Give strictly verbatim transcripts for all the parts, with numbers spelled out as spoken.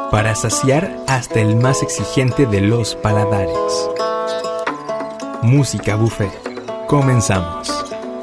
para saciar hasta el más exigente de los paladares. Música Buffet. Comenzamos.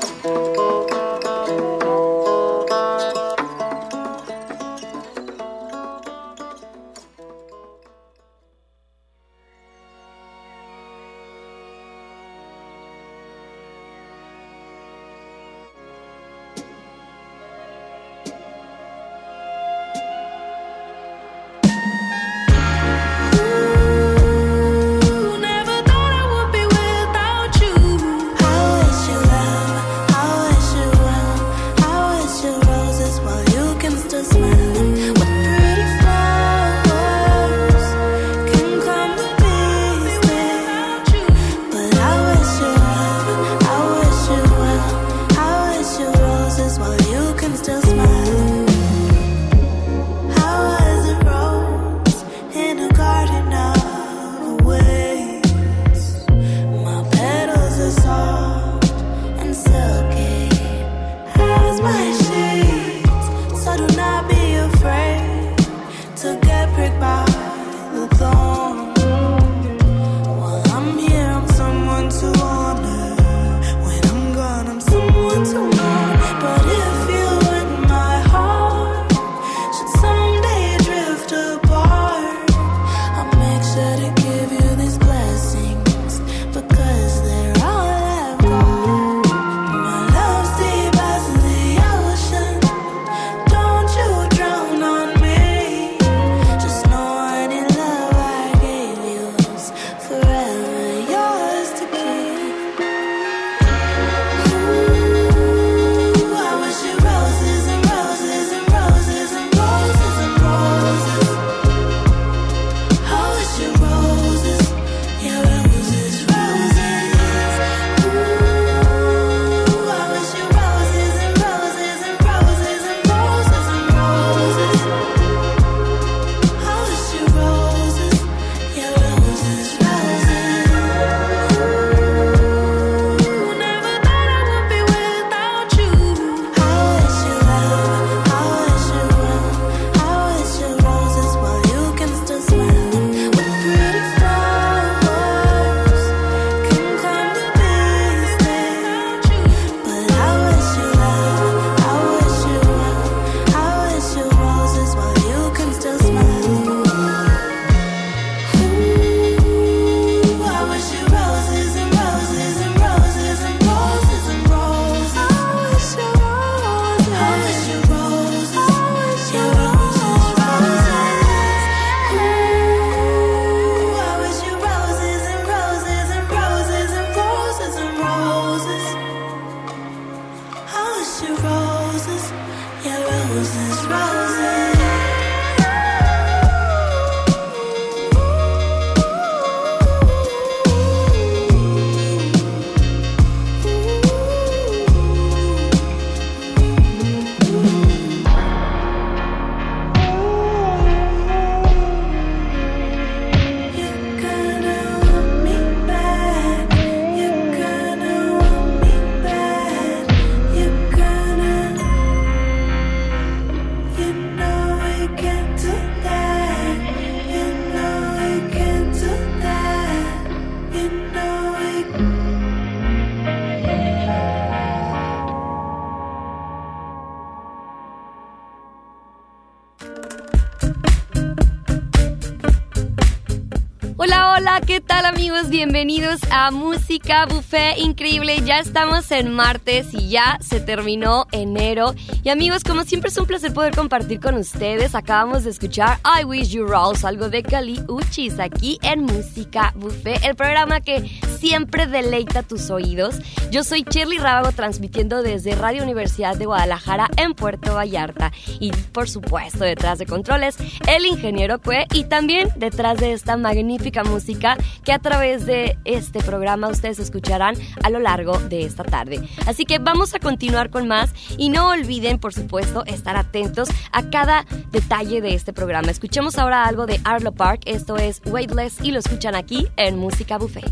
Hola, ¿qué tal amigos? Bienvenidos a Música Buffet. Increíble, ya estamos en martes y ya se terminó enero. Y amigos, como siempre es un placer poder compartir con ustedes. Acabamos de escuchar I Wish You Rolls, algo de Kali Uchis aquí en Música Buffet, el programa que siempre deleita tus oídos. Yo soy Shirley Rábago, transmitiendo desde Radio Universidad de Guadalajara en Puerto Vallarta. Y por supuesto, detrás de controles, el ingeniero Cue, y también detrás de esta magnífica música que a través de este programa ustedes escucharán a lo largo de esta tarde. Así que vamos a continuar con más y no olviden, por supuesto, estar atentos a cada detalle de este programa. Escuchemos ahora algo de Arlo Park, esto es Weightless y lo escuchan aquí en Música Buffet.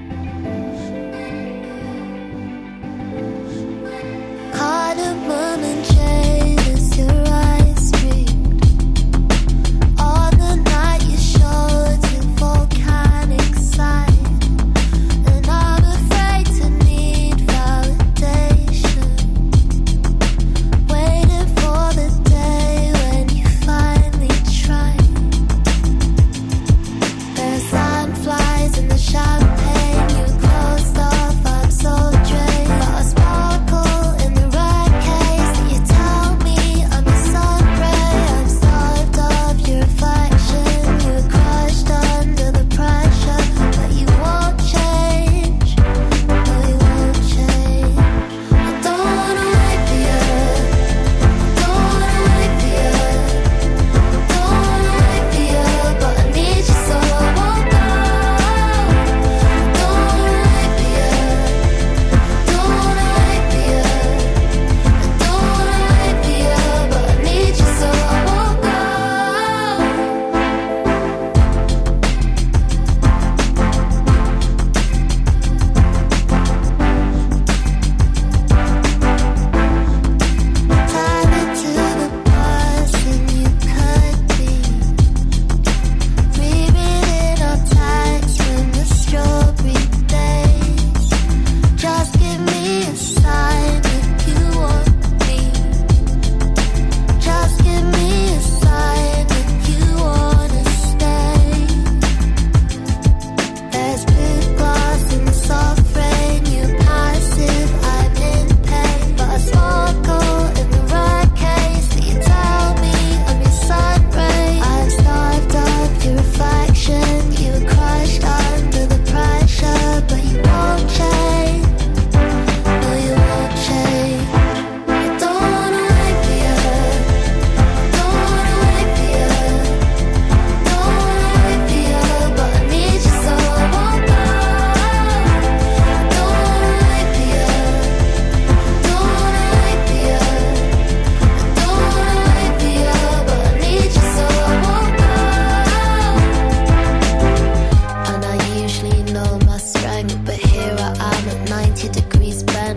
Cardamom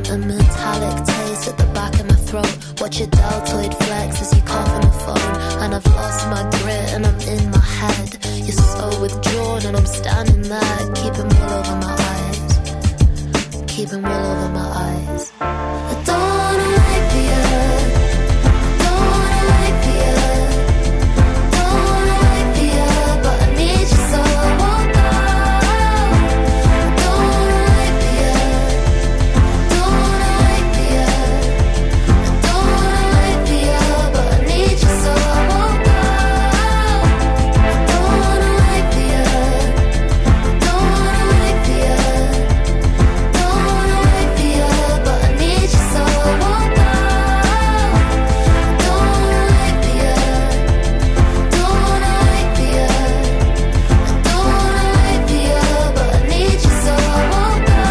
A metallic taste at the back of my throat. Watch your deltoid flex as you cough on the phone. And I've lost my grit and I'm in my head. You're so withdrawn and I'm standing there, keeping wool over my eyes, keeping wool over my eyes. I don't wanna wait for you, don't wanna wait for you, don't wanna wait for you, but I need you so I won't go. I don't wanna wait for you, don't wanna wait for you, I don't wanna wait for you, but I need you so I won't go. I don't wanna wait for you, don't wanna wait for you, don't wanna wait for you, but I need you so I won't go. I don't wanna wait for you, don't wanna wait for you, I don't wanna wait for you, but I need you so I won't go.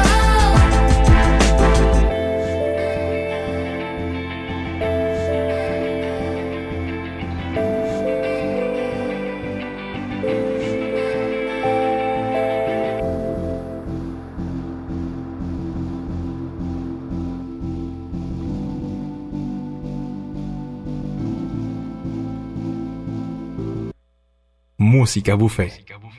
Música Buffet.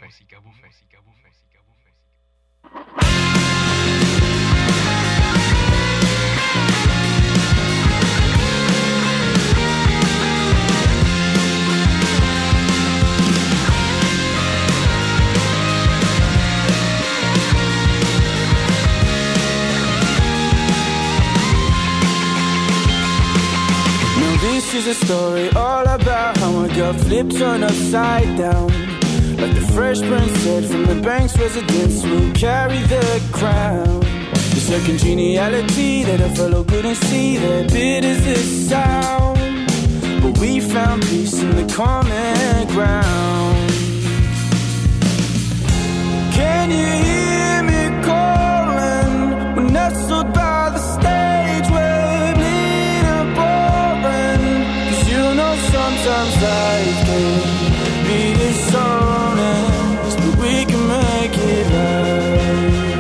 This is a story all about how I got flipped turned upside down. Like the Fresh Prince said, from the bank's residents will carry the crown. It's a congeniality that a fellow couldn't see, that bit as it sound. But we found peace in the common ground. Can you hear me calling? We're nestled by the stage where bleeding pouring. Cause you know sometimes life can be dishonest, but we can make it right.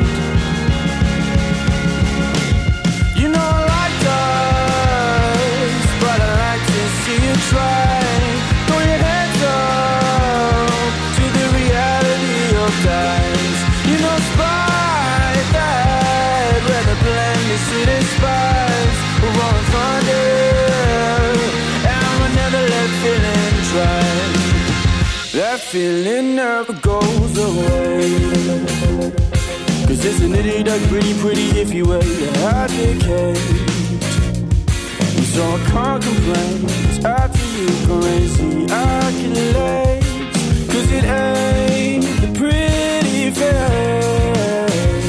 You know I like us, but I like to see you try. Throw your hands up to the reality of times. You know spite that, where the blend is sweet and spice. We're on thunder, and we'll never let feeling try. That feeling never goes away. Cause it's an itty duck, pretty pretty if you were to advocate. So I can't complain, it's after you crazy accolades. Cause it ain't the pretty face.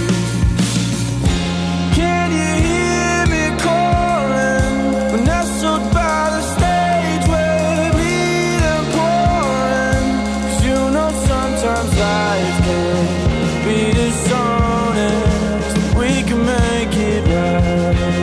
Can you hear me calling? We're nestled by the stage where bleeding pouring. Cause you know sometimes life can be dishonest, we can make it right.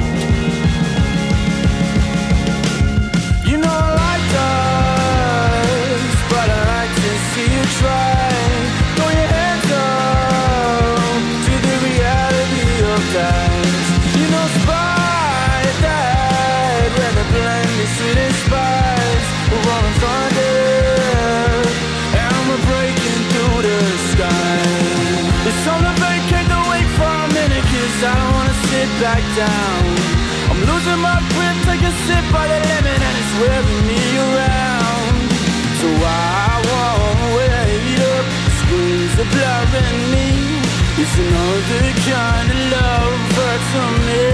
You know I like us, but I like to see you try. Throw your hands up to the reality of times. You know spite that, when the blend is sweet and spice. We're on thunder, and we're breaking through the sky. It's time to vacate the wake for a minute, cause I don't wanna sit back down. I'm losing my grip, take a sip by the lemon, and it's wearing me around. So I won't wait up, squeeze the blood in me. It's another kind of love for me.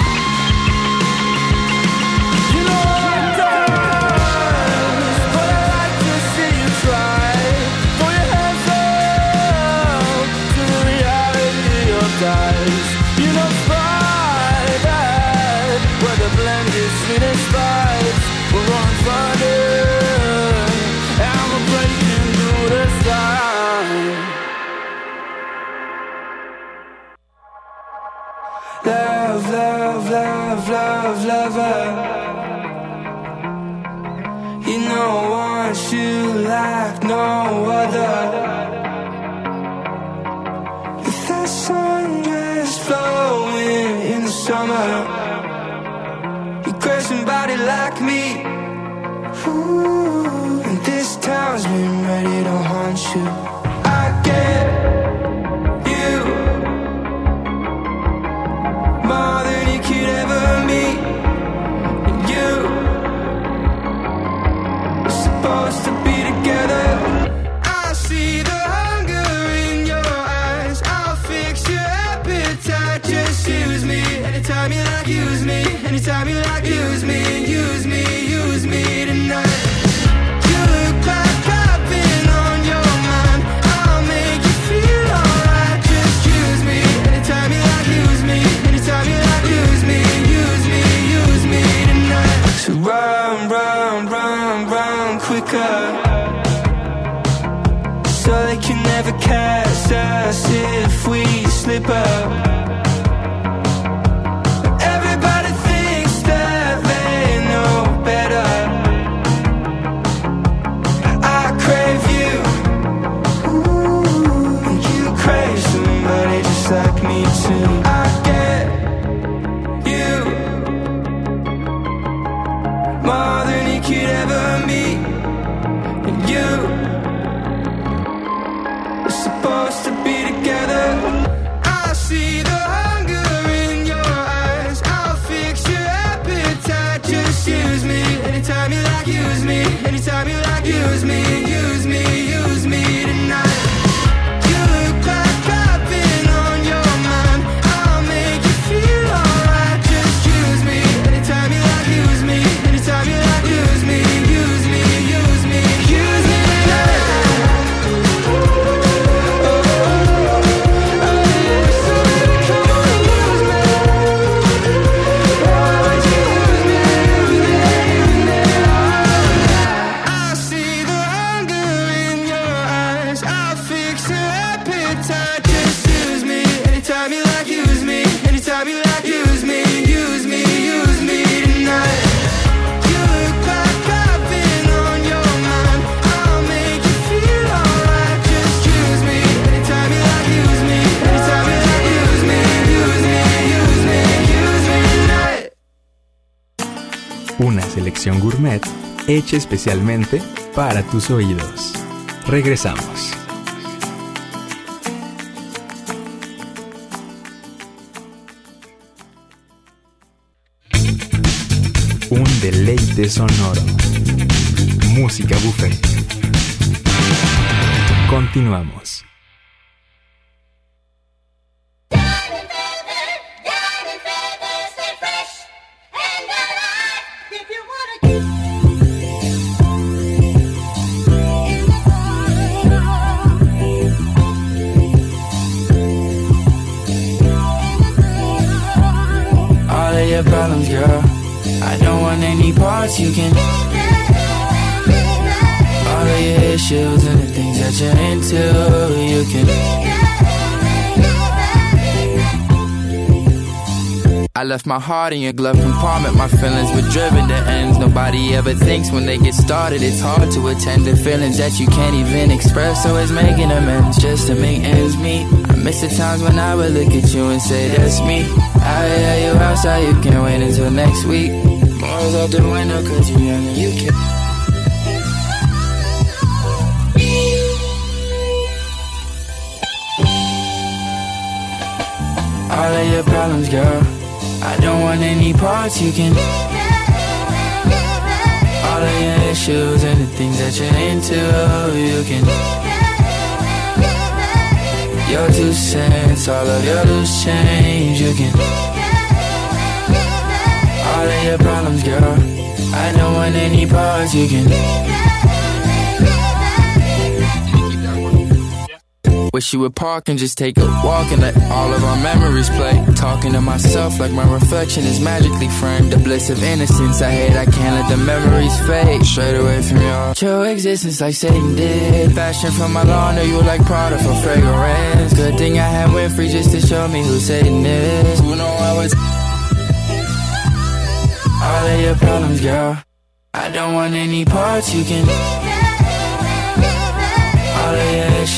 You know I like us, but I you like no other. With that sundress flowing in the summer, you grab somebody like me. Ooh, and this town's been ready to haunt you. I get you more than you could ever meet. And you are supposed to be together. I see the hunger in your eyes. I'll fix your appetite. Just use me anytime you like. Use me anytime you like. Use me, use me, use me tonight. You look like I've been on your mind. I'll make you feel alright. Just use me anytime you like. Use me anytime you like. Use me, use me, use me tonight. So run, run, run, run quicker, so they can never catch us if we slip up. Everybody thinks that they know better. I crave you, ooh, and you crave somebody just like me too. I get you more than you could ever meet. And you are supposed to be together. I see the hunger in your eyes. I'll fix your appetite. Just use me anytime you like. Use me anytime you like. Use me, use me, use me tonight. You look like I've been on your mind. I'll make you feel alright. Just use me anytime you like. Use me anytime you like. Use me, use me, use me, use me tonight. I see the hunger in your eyes. I'll fix your appetite. Just use me anytime you like. Use me anytime you like. Use me, use me, use me tonight. You look like I've been on your mind. I'll make you feel alright. Just use me anytime you like. Use me anytime you like. Use me, use me, use me, use me tonight. Una selección gourmet hecha especialmente para tus oídos. Regresamos. Un deleite sonoro. Música buffet. Continuamos. All of your problems, girl, I don't want any parts. You can all of your issues and the things that you're into. You can I left my heart in your glove compartment. My feelings were driven to ends. Nobody ever thinks when they get started. It's hard to attend to feelings that you can't even express. So it's making amends just to make ends meet. I miss the times when I would look at you and say, that's me. I hear you outside, you can't wait until next week. More's out the window cause you're young and you can. All of your problems, girl, I don't want any parts. You can all of your issues and the things that you're into. You can your two cents, all of your loose change. You can all of your problems, girl, I don't want any parts. You can wish you would park and just take a walk and let all of our memories play. Talking to myself like my reflection is magically framed. The bliss of innocence I hate, I can't let the memories fade. Straight away from your true existence like Satan did. Fashion from my laundry, you like Prada for fragrance. Good thing I had Winfrey just to show me who Satan is. Who know I was all of your problems, girl, I don't want any parts. You can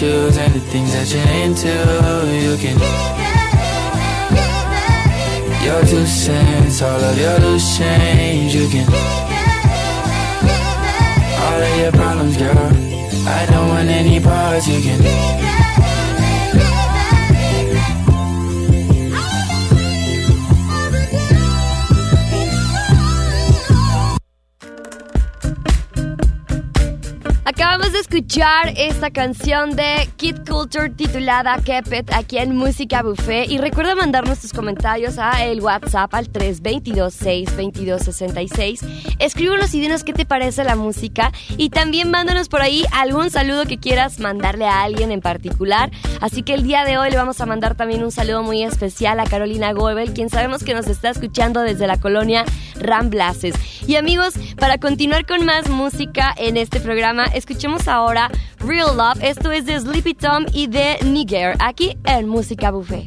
shoes and the things that you're into. You can your two cents, all of your loose change. You can all of your problems, girl, I don't want any parts. You can Acabamos de escuchar esta canción de Kid Culture titulada Keep It aquí en Música Buffet, y recuerda mandarnos tus comentarios a el WhatsApp al tres dos dos, seis dos dos, seis seis. Escríbenos y dinos qué te parece la música, y también mándanos por ahí algún saludo que quieras mandarle a alguien en particular. Así que el día de hoy le vamos a mandar también un saludo muy especial a Carolina Goebel, quien sabemos que nos está escuchando desde la colonia Ramblaces. Y amigos, para continuar con más música en este programa, escuchemos ahora Real Love. Esto es de Sleepy Tom y de Niger, aquí en Música Buffet.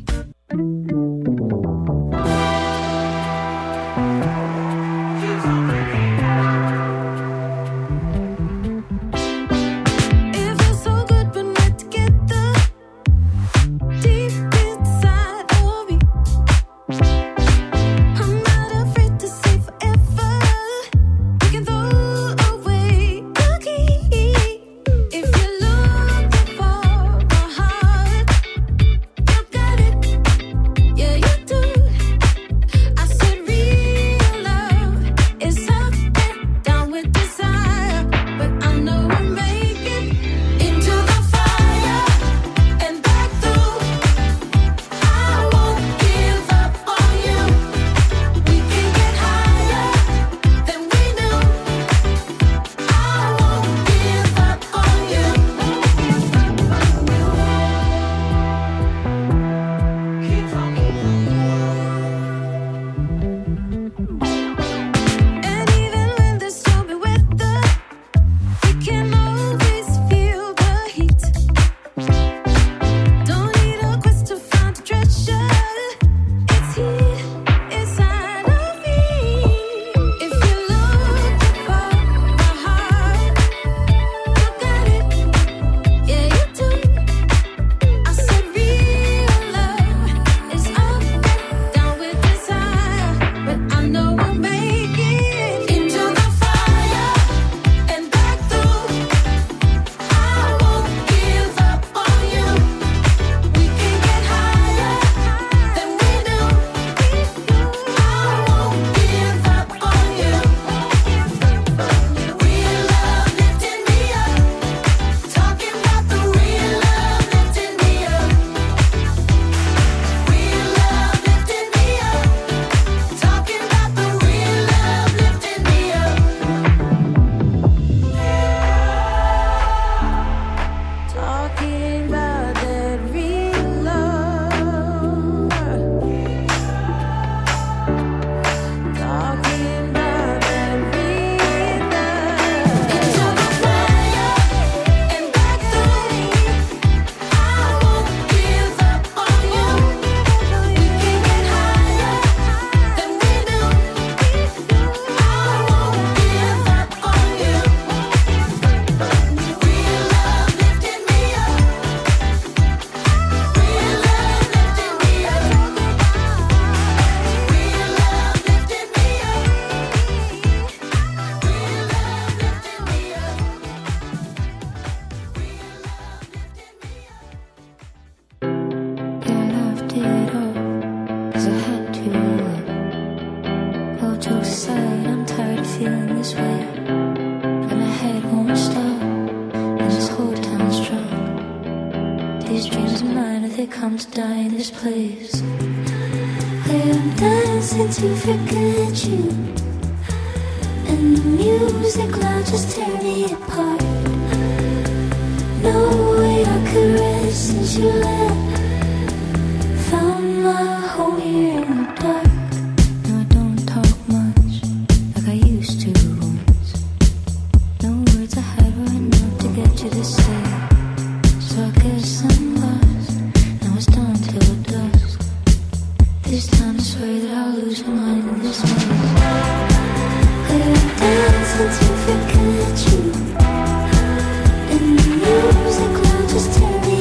Just tell me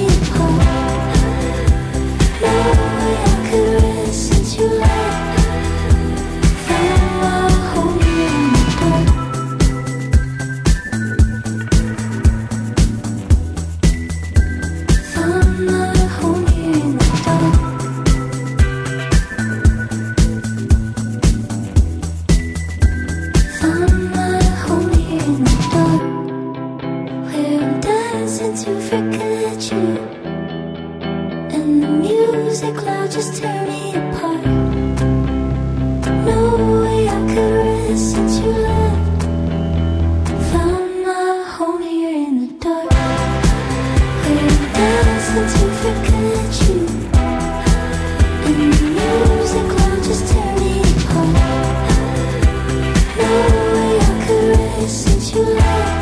dancing to forget you, and the music loud just tear me apart. No way I could rest since you left. Found my home here in the dark. We're dancing to forget you, and the music loud just tear me apart. No way I could rest since you left.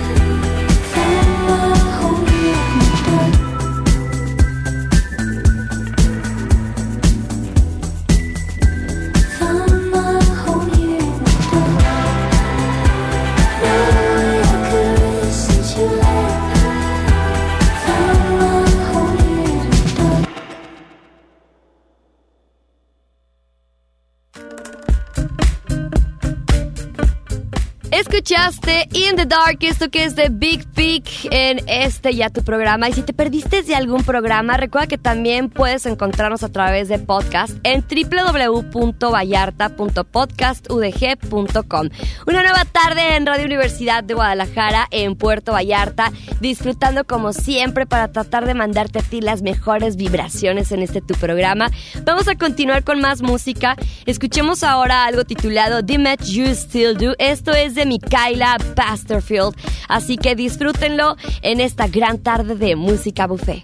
Escuchaste In the Dark, esto que es de Big Pig en este ya tu programa. Y si te perdiste de algún programa, recuerda que también puedes encontrarnos a través de podcast en doble u doble u doble u punto vallarta punto podcast u d g punto com. Una nueva tarde en Radio Universidad de Guadalajara en Puerto Vallarta, disfrutando como siempre para tratar de mandarte a ti las mejores vibraciones en este tu programa. Vamos a continuar con más música. Escuchemos ahora algo titulado The Met You Still Do. Esto es de Michaela Basterfield, así que disfrútenlo en esta gran tarde de Música Buffet.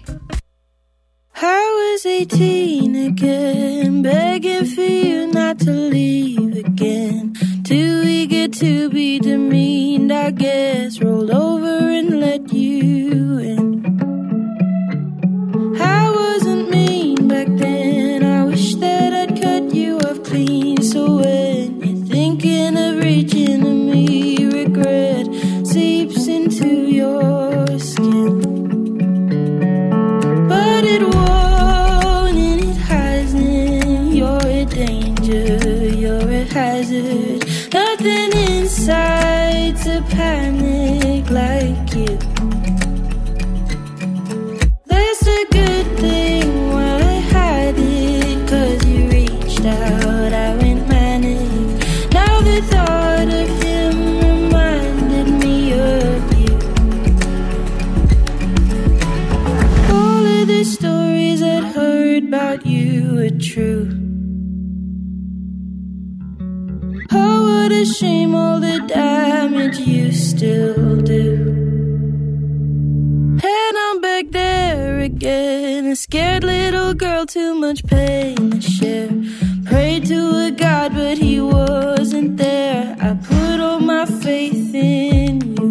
I was eighteen again, begging for you not to leave again. Too eager to be demeaned, I guess. Rolled over and let you in. I wasn't mean back then, I wish that I'd cut you off clean. So when you're thinking of reaching to me, regret seeps into your skin. But it won't and it hasn't. You're a danger, you're a hazard. Nothing inside to panic like you. That's a good thing while I had it, 'cause you reached out, I went manic. Now the thought of him reminded me of you. All of the stories I'd heard about you are true. Oh, what a shame, all the damage you still do. And I'm back there again, a scared little girl, too much pain to share. Prayed to a God, but he wasn't there. I put all my faith in you.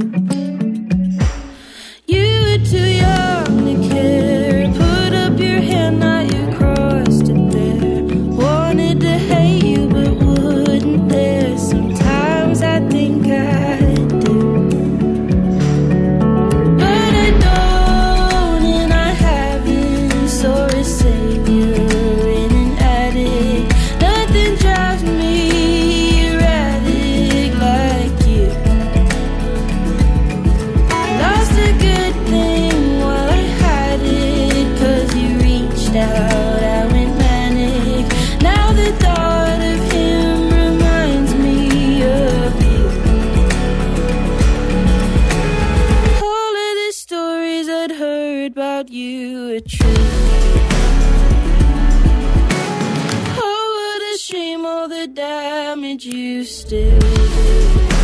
You were too young to care. Put up your hand, now you crossed it there. Wanted to hate you, but wouldn't dare. Sometimes I think I do, but I don't and I haven't. Saw a savior in an attic. Nothing drives me erratic like you. Lost a good thing while I had it, 'cause you reached out, I went manic. Now the thought of him reminds me of you. All of the stories I'd heard about you are true. Oh, what a shame, all the damage you still do.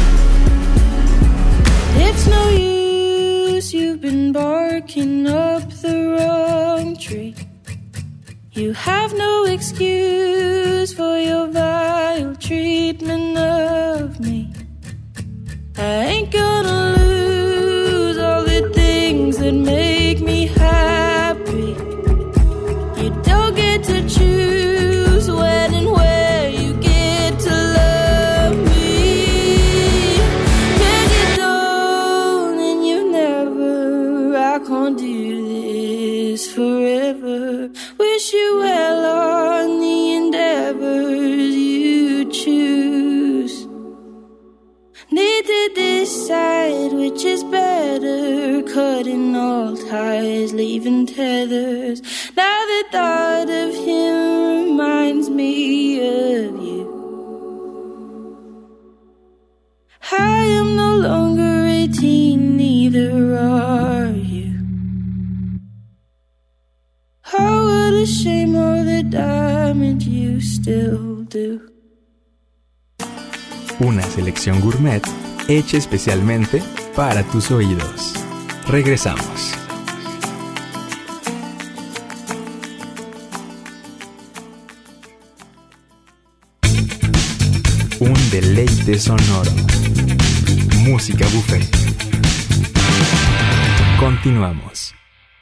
It's no use, you've been barking up the wrong tree. You have no excuse for your vile treatment of me. I ain't gonna lose all the things that make me happy. You don't get to choose when and where you get to love me. 'Cause you don't and you never. I can't do this forever. Wish you well on the endeavors you choose. Need to decide which is better, cutting all ties, leaving tethers. Now the thought of him reminds me of you. I am no longer eighteen, neither are you. still do. Una selección gourmet hecha especialmente para tus oídos. Regresamos. Un deleite sonoro. Música buffet. Continuamos.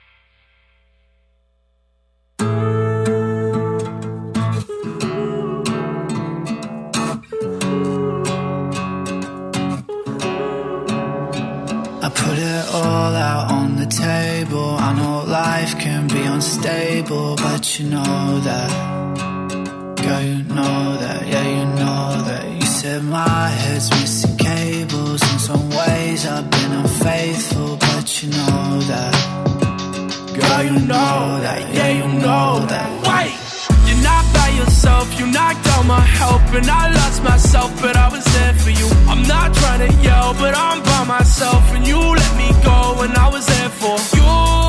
I put it all out on the table. I know life can be unstable, but you know that. Girl, you know that, yeah, you know that. You said my head's missing cables. In some ways I've been unfaithful, but you know that. Girl, you know that, yeah, you know that. Wait, you're not by yourself, you knocked out my help, and I lost myself, but I was there for you. I'm not trying to yell, but I'm by myself, and you let me go, and I was there for you.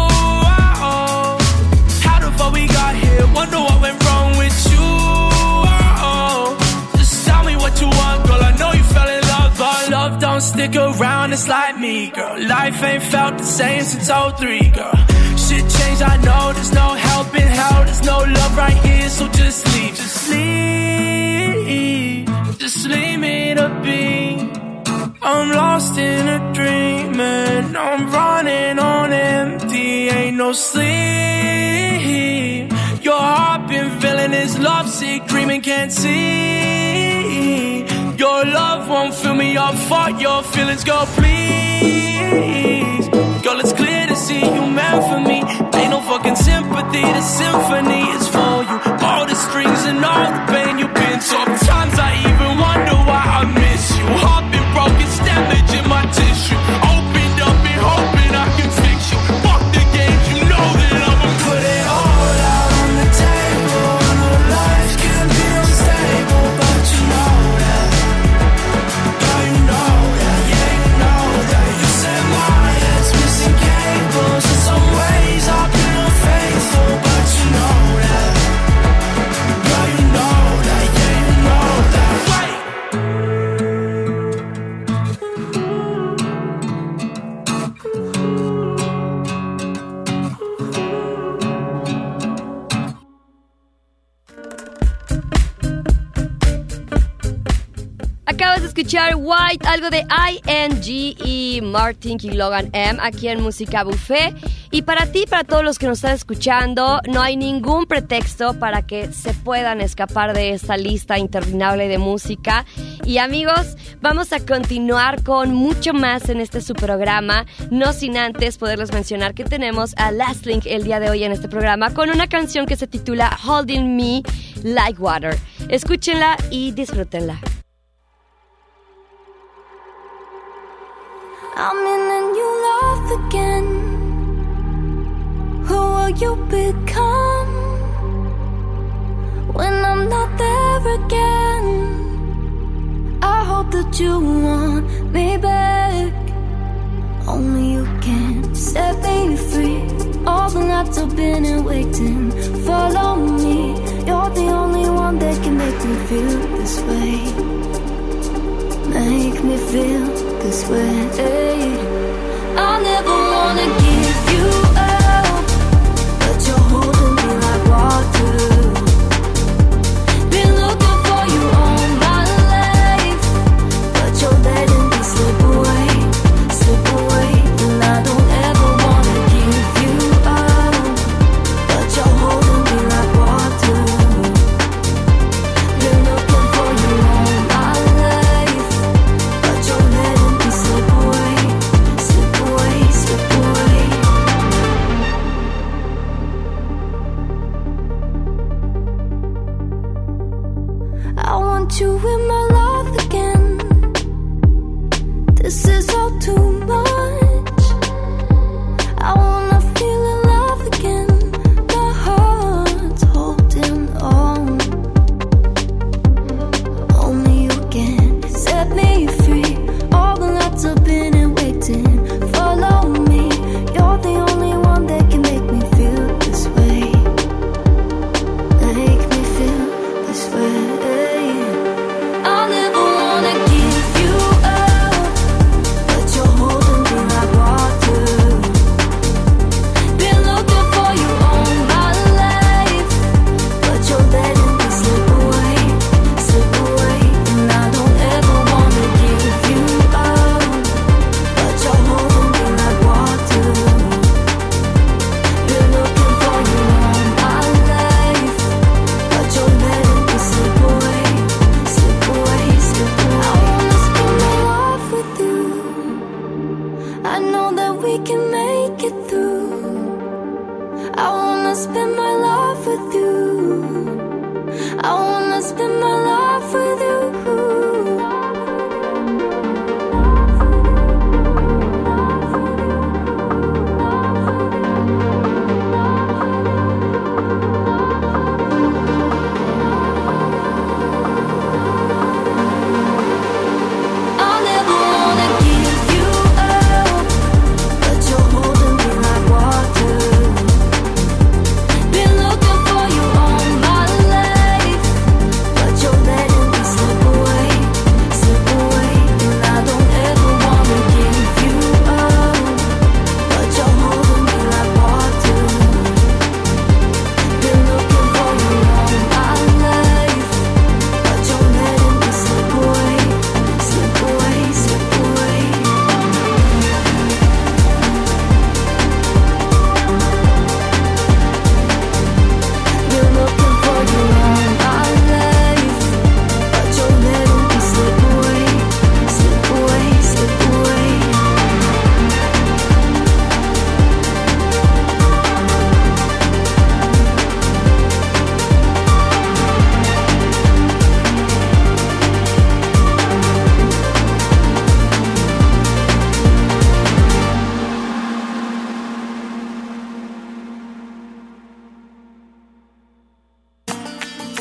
Oh, how the fuck we got here? Wonder what went wrong with you. Oh, just tell me what you want, girl. I know you fell in love, but love don't stick around. It's like me, girl. Life ain't felt the same since oh three, girl. Shit changed, I know. There's no help in hell. There's no love right here, so just leave, just leave, just leave me to be. I'm lost in a dream and I'm running on empty. Ain't no sleep. Your heart been feeling this lovesick, dreaming, can't see. Your love won't fill me up, fuck your feelings, girl, please. Girl, it's clear to see you meant for me. Ain't no fucking sympathy, the symphony is for you. All the strings and all the pain you've been. Sometimes I even wonder why I miss you. Heart been broken, it's damage in my tissue. Opened up and hoping I can fix you. Fuck the games, you know that I'ma put it all out on the table. I know life can be unstable, but you know that. Girl, you know that, yeah, you know that. You said my head's missing cables. In some ways I've been unfaithful, but you know that. Girl, you know that, yeah, you know that. Wait. Acabas de escuchar White, algo de I N G y Martin y Logan M aquí en Música Buffet. Y para ti, para todos los que nos están escuchando, no hay ningún pretexto para que se puedan escapar de esta lista interminable de música. Y amigos, vamos a continuar con mucho más en este su programa, no sin antes poderles mencionar que tenemos a Last Link el día de hoy en este programa con una canción que se titula Holding Me Like Water. Escúchenla y disfrútenla. I'm in and you love again. Who will you become when I'm not there again? I hope that you want me back. Only you can set me free. All the nights I've been and waiting. Follow me. You're the only one that can make me feel this way. Make me feel this way. I never wanna give you up, but you're holding me like water. Been looking for you all my life, but you're letting me slip away, slip away. And I don't ever wanna give you up, but you're holding me like water. Been looking for you all my life, but you're letting me slip away, slip away,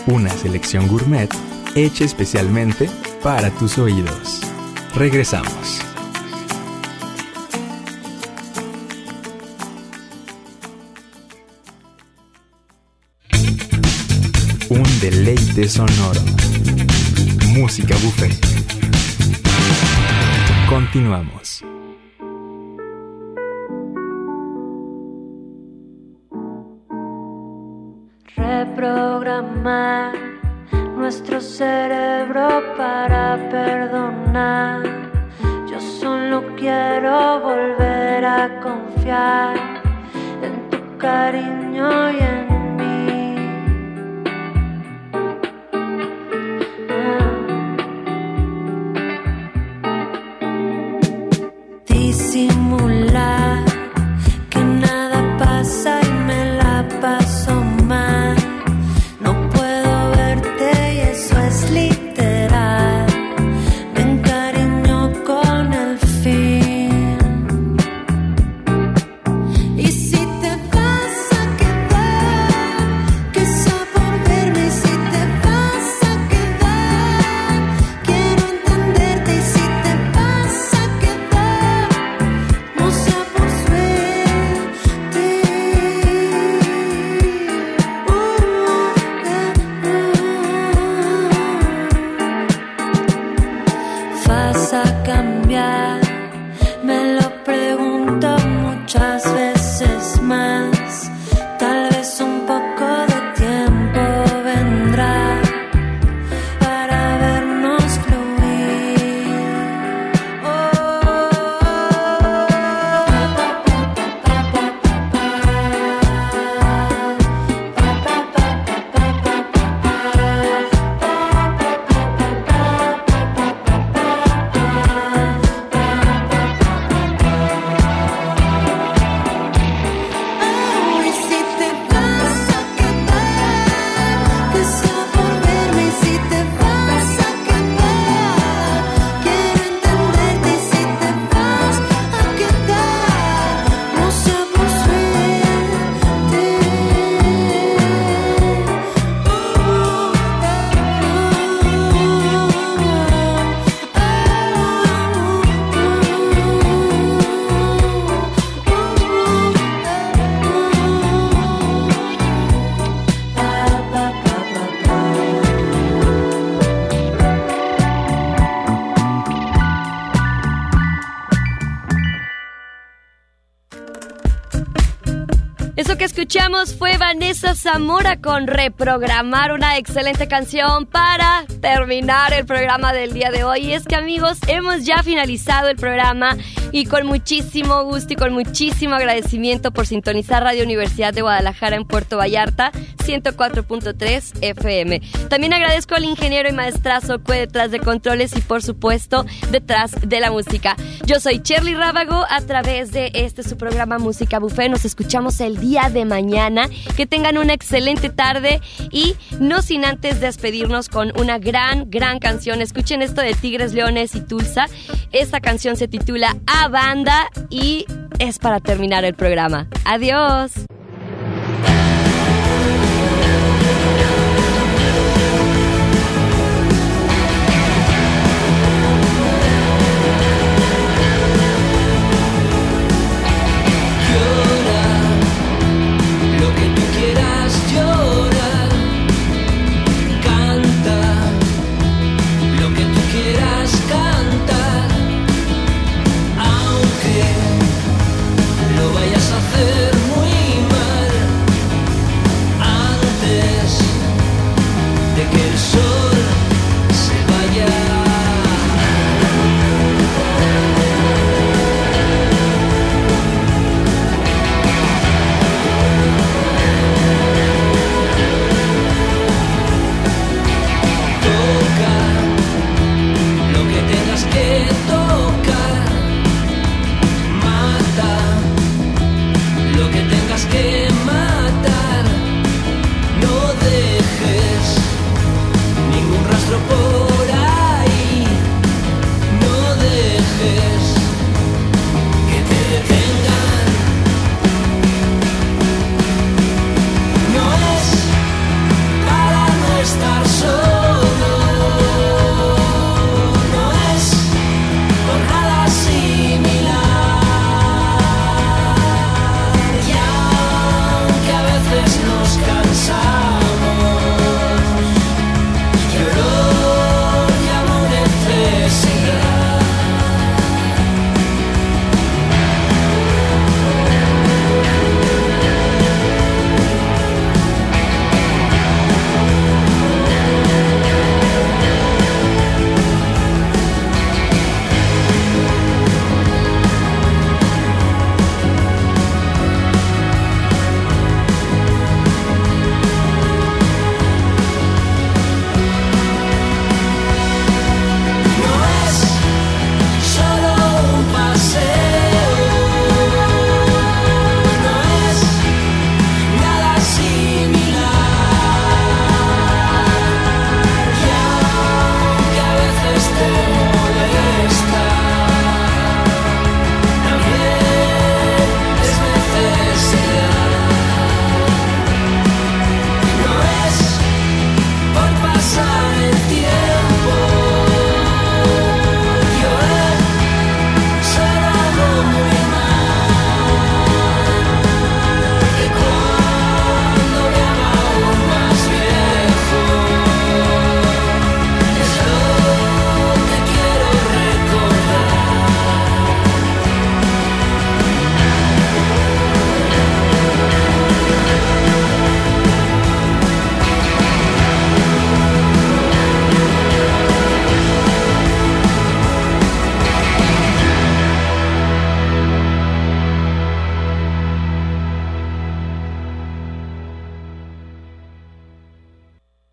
una selección gourmet hecha especialmente para tus oídos. Regresamos. Un deleite sonoro. Música buffet. Continuamos. Reprogramar nuestro cerebro para perdonar. Yo solo quiero volver a confiar en tu cariño y en disimular que nada pasa y me la paso mal. No puedo verte y eso es literal. Me encariño con el fin. Y si te vas a quedar, que sea por verme. Y si te vas a quedar, quiero entenderte. Y si te vas a quedar, no sea por suerte. Uh, uh, uh. Vas a cambiar, me lo pregunto muchas veces más. Tal vez un poco de tiempo vendrá para vernos fluir. Oh, y si te vas a quedar, que sea por verme. Y si te vas a quedar, quiero entenderte. Y si te vas a quedar, no sea por suerte. Eso que escuchamos fue Vanessa Zamora con Reprogramar, una excelente canción para terminar el programa del día de hoy. Y es que, amigos, hemos ya finalizado el programa y con muchísimo gusto y con muchísimo agradecimiento por sintonizar Radio Universidad de Guadalajara en Puerto Vallarta, ciento cuatro punto tres F M. También agradezco al ingeniero y maestrazo Cue detrás de controles y, por supuesto, detrás de la música. Yo soy Cherly Rábago a través de este su programa Música Buffet. Nos escuchamos el día de mañana. Que tengan una excelente tarde y no sin antes despedirnos con una gran, gran canción. Escuchen esto de Tigres, Leones y Tulsa. Esta canción se titula A Banda y es para terminar el programa. Adiós. Lo que tú quieras llorar, canta lo que tú quieras cantar, aunque lo vayas a hacer muy mal.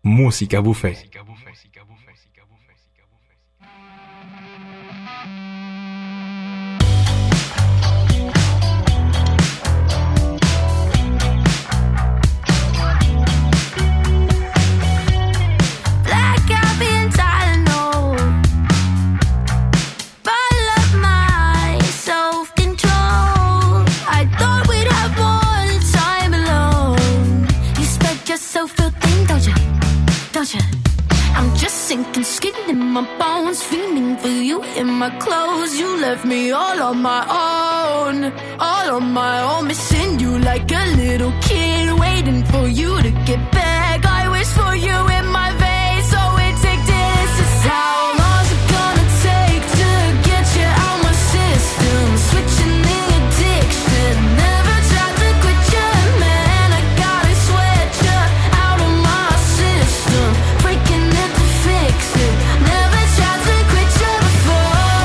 Música Buffet. My clothes, you left me all on my own, all on my own, missing you like a little kid, waiting for you to get back. I wish for you in my veins, so we take this. It's how long's it gonna take to get you out my system? Switching the addiction, never tried to quit you, man. I gotta switch you out of my system, breaking it to fix it. Never tried to quit you before.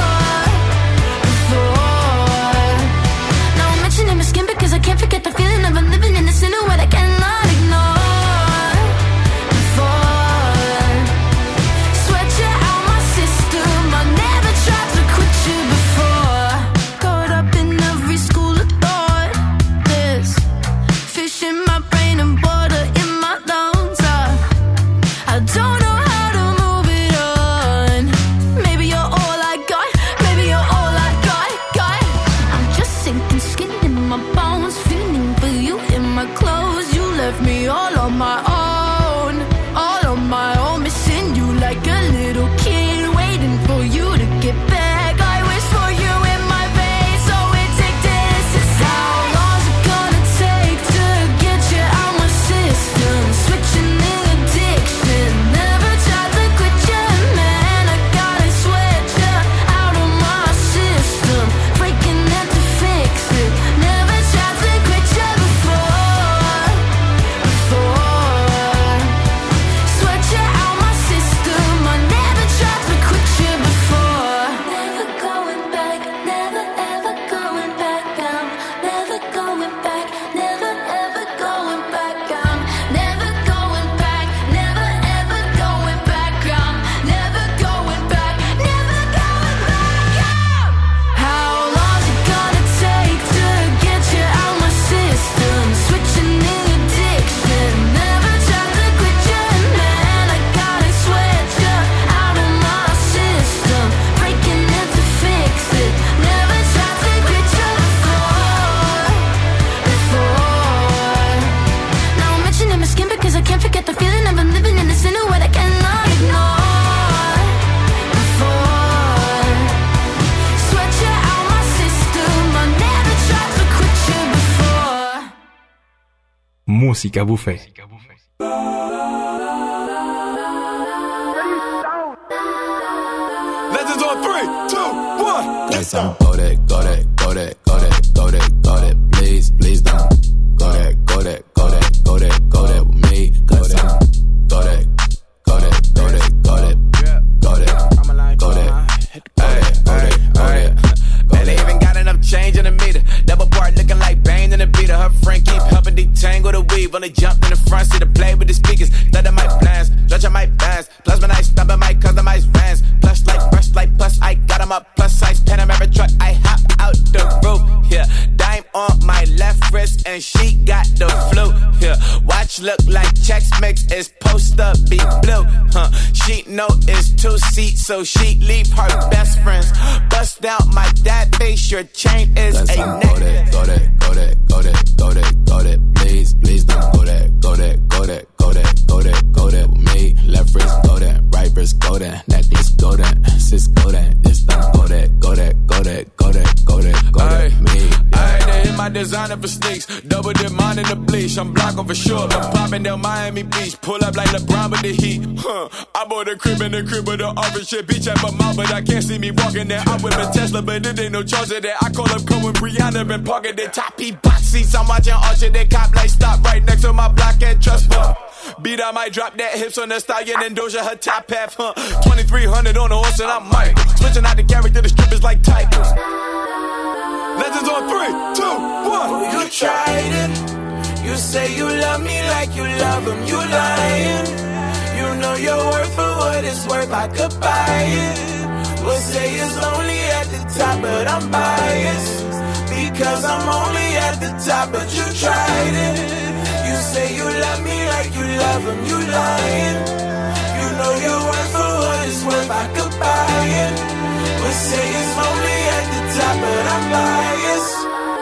Because I can't forget the feeling of I'm living in a silhouette I cannot ignore. Before sweat you out my system, I never tried to quit you before. Caught up in every school of thought. There's fish in my brain and water in my lungs. I, I don't know how to move it on. Maybe you're all I got. Maybe you're all I got, got. I'm just sinking skin in my bones, feeling for you in my clothes. You left me all on my own, all on my own, missing you like a little kid, waiting for you to get back. I wish for you in my veins, so we take this. It's how long's it gonna take to get you out my system? Switching the addiction, never tried to quit you, man. I gotta switch you out of my system, breaking it to fix it. Never tried to quit you before, before sweat you out my system. I never tried to quit you before. Never going back, never ever going back. I'm never going back, never ever going back. I'm never going back, never ever going back. I'm never going back, never going back. How long's it gonna take to get you out my system? Switching the addiction, never tried to quit you, man. I gotta switch you out of my system, breaking it to fix it. Never tried to quit you before, before. Now I'm itching in my skin because I can't forget the feeling of I'm living in a silhouette I cannot ignore. Before sweat you out my system, I never tried to quit you before. Música Buffet. Legends on three, two, one. Yes, I'm go that, go that, go that, go that, go that, go that. Please, please don't go that, go that, go that, go that, go that with me. Go that, go that, go that, go that, go that, go that, go that, go that, go that, go that. Man, they even got enough change in the meter. Double part looking like Bane in the beater. Her friend keep helping detangle the weave. When they jumped in the front seat to play with the speakers. Thunder my plans, judge my bands. Plasma nice, stubborn my customized vans. Plush like brush like plus, I got 'em up. Plus size Panamera truck, I hop out the roof. Yeah, dime on my left wrist and she got the flu. Yeah, watch look like Chex Mix, it's post up be blue. Huh, she know it's two seats, so she leave her best friends. Bust out my dad face, your chain is Let's a go neck. that, go that, go that, go that, go that, go that. Please, please don't go that, go that, go that, go that, go that, go that with me. Left wrist go that, right wrist go that, necklace go that, sis go that, it's done go that, go that, go that, go that, go that, go that, me. Alright, they hit my designer for sneaks. Double dip mine in the bleach. I'm blocking for sure. I'm popping down Miami Beach. Pull up like LeBron with the heat. Huh. I bought a crib in the crib with the office shit. Beach at my mouth, but I can't see me walking there. I'm with a Tesla, but it ain't no charge of that. I call up Cohen, Brianna, been parking the top P box seats. I'm watching Archer, they cop like stop right next to my block and trust fund. Beat, I might drop that hips on the stallion and Doja her top half, huh? twenty-three hundred on the horse and I'm Mike. Switching out the character, the strippers like Tigers. Legends on three, two, one. Oh, you tried it. You say you love me like you love him. You lying. don't know your worth for what it's worth, I could buy it. We'll say it's lonely at the top, but I'm biased, because I'm only at the top, but you tried it. You say you love me like you love him, you lying. You know your worth for what it's worth, I could buy it. We'll say it's lonely at the top, but I'm biased.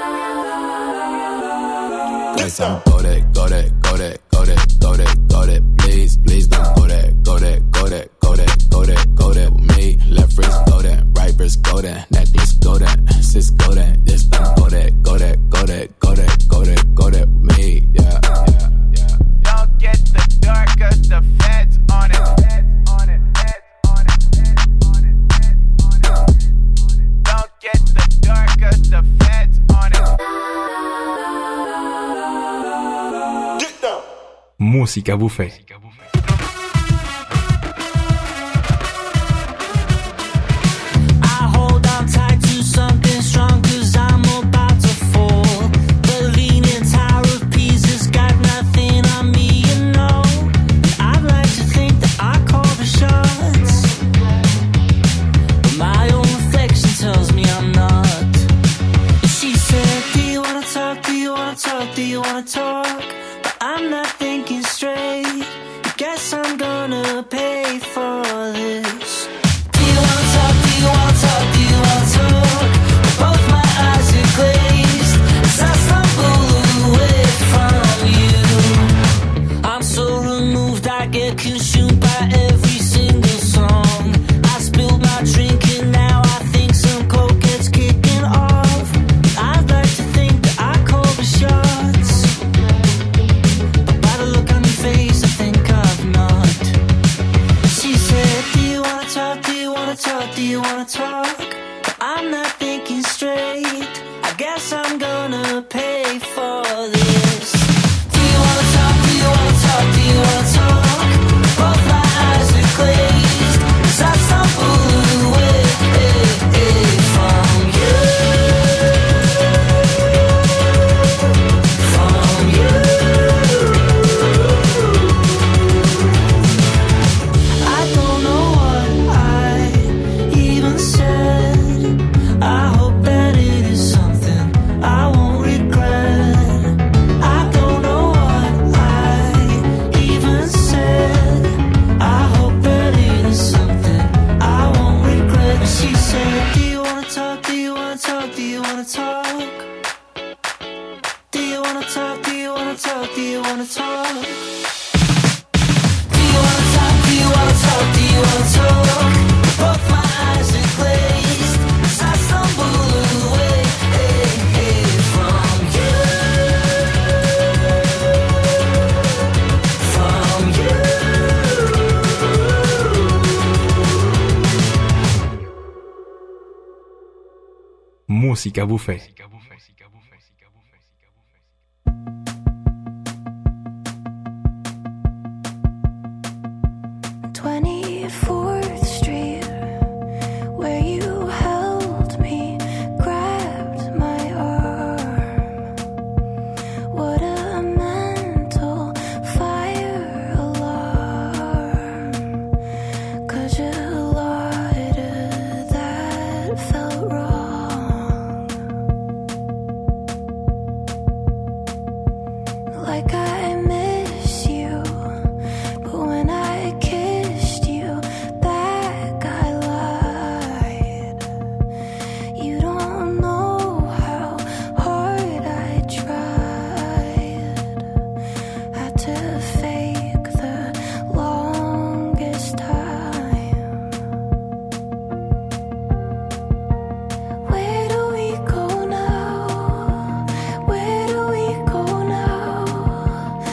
Listen, go there, go there, go there, go there, go there, go there, please, please don't go there, go there, go there, go there, go there, go there with me. Left wrist, go there, right wrist, go there, necklace, go there, sis, go there, this time, go there, go there, go there, go there, go there, go there with me, yeah, yeah, yeah. Don't get the dark, cause the feds on it, feds on it, feds on it, feds on it, feds on it. Don't get the dark, cause the feds on it. Música Buffet. Música Buffet. twenty-fourth Street, where you held me, grabbed my arm. What a mental fire alarm. Could you lighted that felt wrong? Like I miss you, but when I kissed you back I lied. You don't know how hard I tried. Had to fake the longest time. Where do we go now? Where do we go now?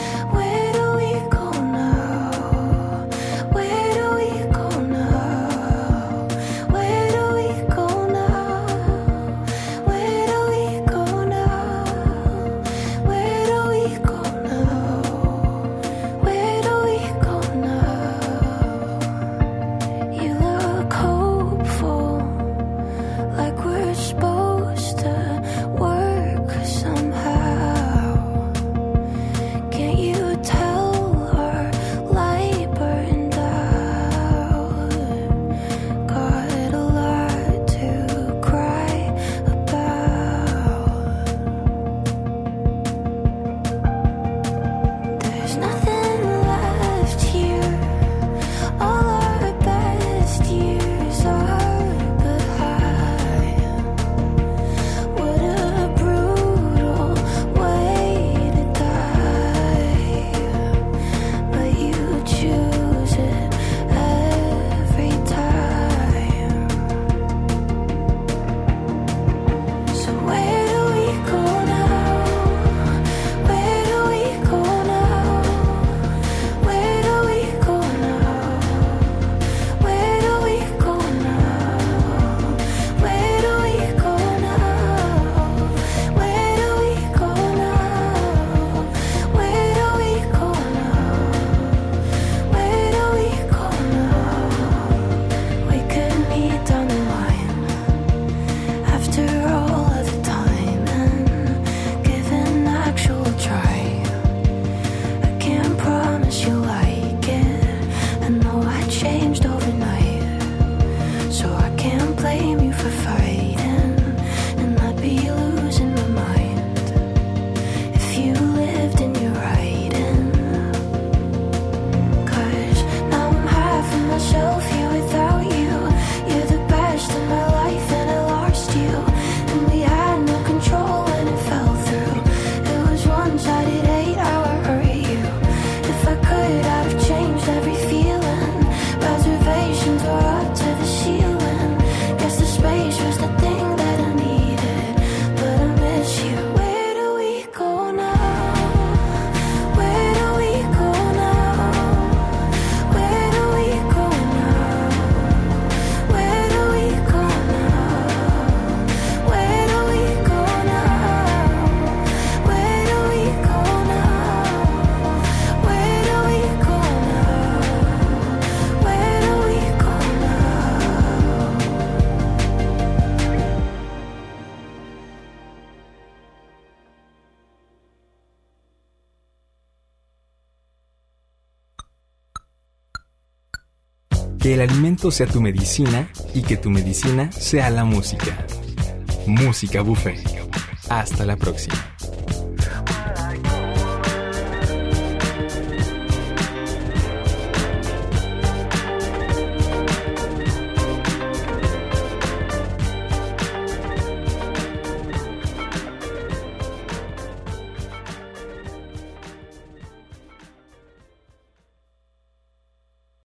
Que el alimento sea tu medicina y que tu medicina sea la música. Música Buffet. Hasta la próxima.